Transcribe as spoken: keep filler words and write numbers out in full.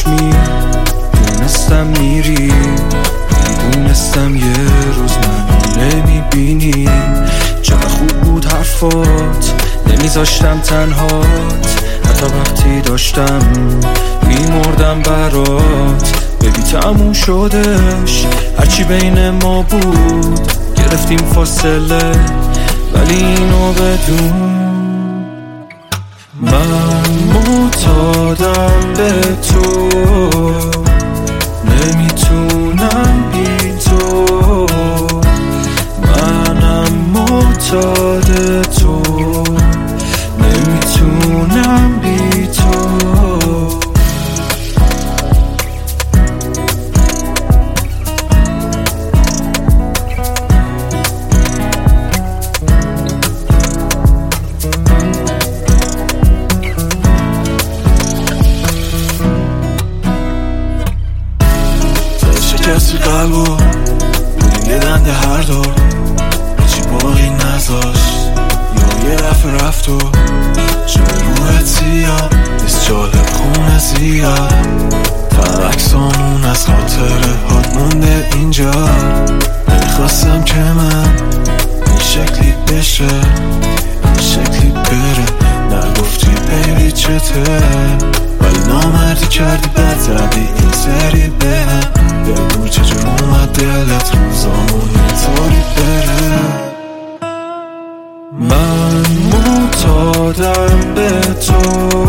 چشمی دونستم میری، میدونستم یه روز منو نمیبینی. چقدر خوب بود حرفات، نمیذاشتم تنهات، حتی وقتی داشتم میمردم برات. ببی تموم شدش هرچی بین ما بود، گرفتیم فاصله ولی اینو بدون من معتادم به تو، نمیتونم بی تو، منم معتاد تو، نمیتونم بی تو. شکستی قلبو بودیم یه دنده هر دو، هیچی باقی نذاشت یا یه رفت رفت و چه روحت سیاه نیست جالب خونه زیاد. فقط عکسامون از خاطره هات مونده اینجا. نمیخواستم که من این شکلی بشه این شکلی بره، نگفتی بیبی چته ولی نامردی کردی بد زدی این سری بهم. بگو چجور اومد دلت روزامون اینطوری بره. من معتادم به تو،